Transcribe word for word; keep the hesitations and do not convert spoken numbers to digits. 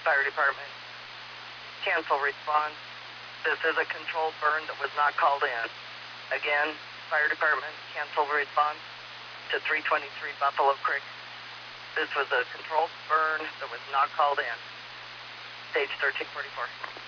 Fire department, cancel response. This is a controlled burn that was not called in. Again, fire department, cancel response to three twenty-three Buffalo Creek. This was a controlled burn that was not called in. Stage thirteen forty-four.